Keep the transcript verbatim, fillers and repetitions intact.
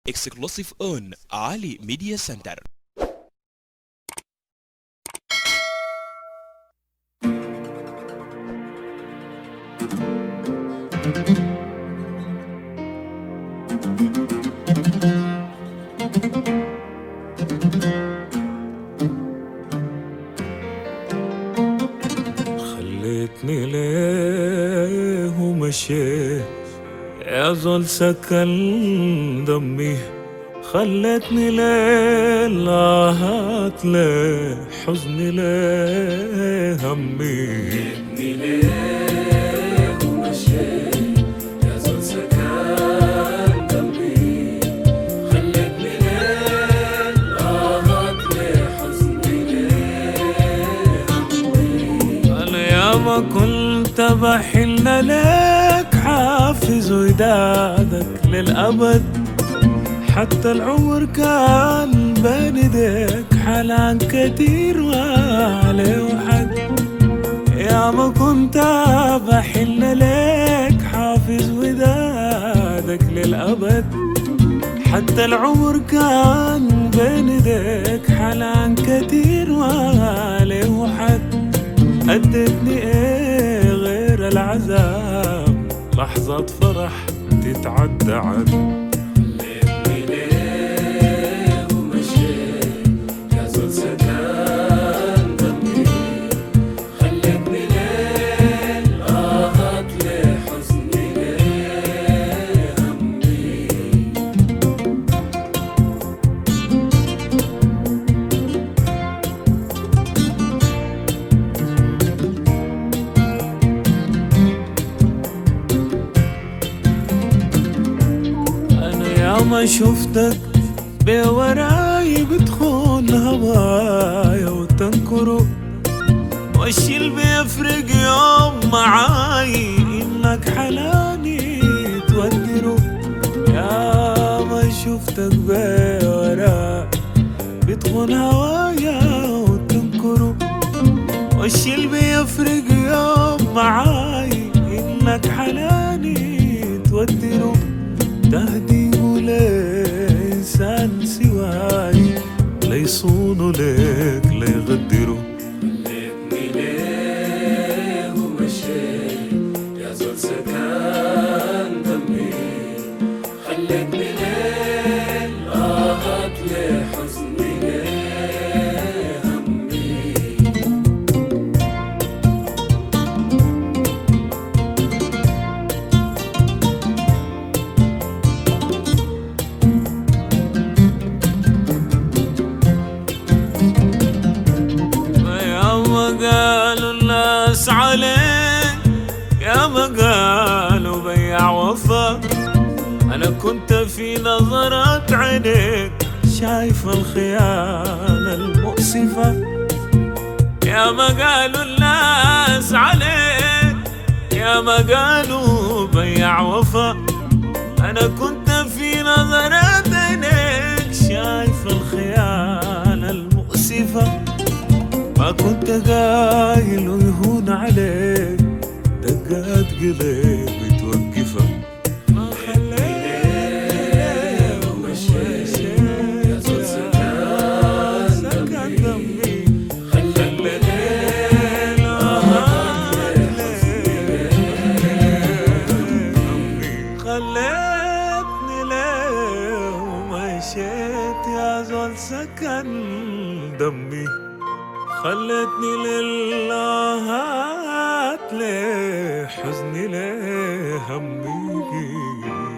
exclusive on Ali Media Center. خليتني ليه ومشيت يا زول سكن دمي، خلتني ليه لاهات ليه حزني ليه همي. خليتني ليه ومشيت يا زول سكن دمي، خلتني ليه لاهات ليه حزني ليه همي. أنا ياما كنت بحن لك حافظ ودادك للأبد، حتى العمر كان بين ايديك حلان كتير وعليه وحد. ياما كنت بحن لك حافظ ودادك للأبد، حتى العمر كان بين ايديك حلان كتير وعليه وحد. ادتني ايه غير العذاب، لحظة فرح تتعدى عد. ما شفتك بوراي بتخون هوايا وتنكره، والشي اللي بيفرق يوم معاي انك حلاني تودره. يا ما شفتك بوراي بتخون هوايا وتنكره، والشي اللي بيفرق يوم معاي انك حلاني تودره. تهدي لإنسان سواي ليصونوا ليك ليغدروا. خليتني ليه ومشيت يا زول سكن دمي، خليتني ليه لاهات ليه حزني ليه همي. قالوا الناس عليك يا ما قالوا بيع وفا، أنا كنت في نظرات عينيك شايف الخيانة المؤسفة. يا ما قالوا الناس عليك يا ما قالوا بيع وفا، أنا كنت في نظرات عينيك شايف الخيانة المؤسفة. ما كنت قايل ويهون عليك دقات قلبي توقفه. ما خليت ومشيت يا زول سكن دمي، خلتني ليه لاهات ليه حزني. خلتني ليه ومشيت يا زول سكن دمي، خلتني لله ليه حزني ليه همي.